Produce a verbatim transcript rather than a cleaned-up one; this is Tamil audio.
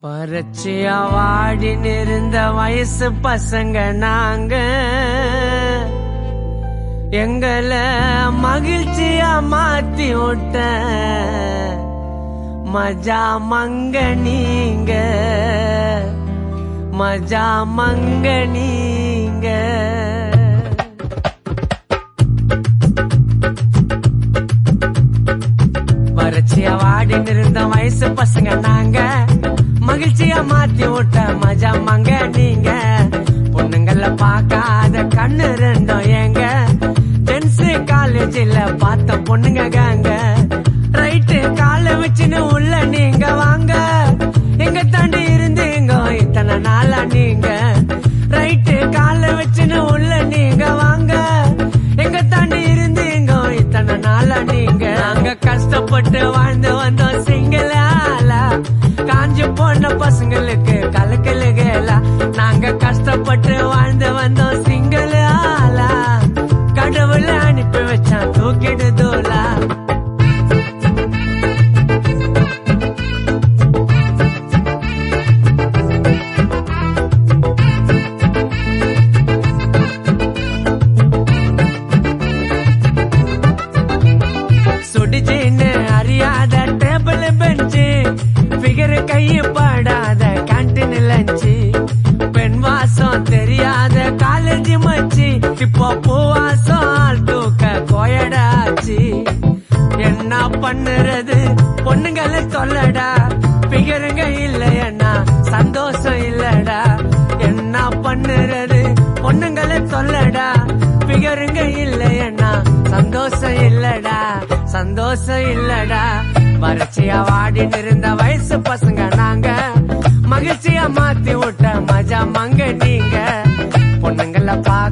பரட்சியா வாடின்னு இருந்த வயசு பசங்க நாங்க எங்களை மகிழ்ச்சியா மாத்தி விட்ட மஜா மங்க நீங்க மஜா மங்க நீங்க பரட்சியா வாடின்னு இருந்த வயசு பசங்க நாங்க மகிழ்ச்சியா மாத்தி விட்ட மஜா மங்க நீங்க பொண்ணுங்கள பாக்காத கண்ணு ரெண்டும் ஏங்க ஜென்ஸ் காலேஜில் பார்த்த பொண்ணுங்க காங்க ரைட்டு கால வச்சுன்னு உள்ள நீங்க வாங்க எங்க தாண்டி இருந்தீங்க இத்தனை நாளா நீங்க ரைட்டு கால வச்சுன்னு உள்ள நீங்க வாங்க எங்க தாண்டி இருந்தீங்க இத்தனை நாளா நீங்க நாங்க கஷ்டப்பட்டு வாழ்ந்து வந்தோம் சிங்களாலா காஞ்சு போன பசங்களுக்கு கலக்கலுகலா நாங்க கஷ்டப்பட்டு வாழ்ந்து வந்தோம் சிங்கிள் ஆளா கடவுள அனுப்பி வச்சான் தூக்கிடுதோலா சுடிச்சின்னு அறியாத டேபிள் பெஞ்சு பிகர் கைய படாத கேன்டீன் லஞ்சு பெண் வாசம் தெரியாத காலேஜ் மச்சி இப்போ பூவாசம் ஆள் தூக்க கோயடாச்சு என்ன பண்ணுறது பொண்ணுங்களை சொல்லடா பிகருங்க இல்லையண்ணா சந்தோஷம் இல்லடா என்ன பண்ணுறது பொண்ணுங்களை சொல்லடா பிகருங்க இல்லையண்ணா சந்தோஷம் இல்லடா சந்தோஷம் இல்லடா பரட்சியா வாடின்னு இருந்த வயசு பசங்க நாங்க மகிழ்ச்சியா மாத்தி விட்ட மஜா மங்க நீங்க பொண்ணுங்கள பாக்க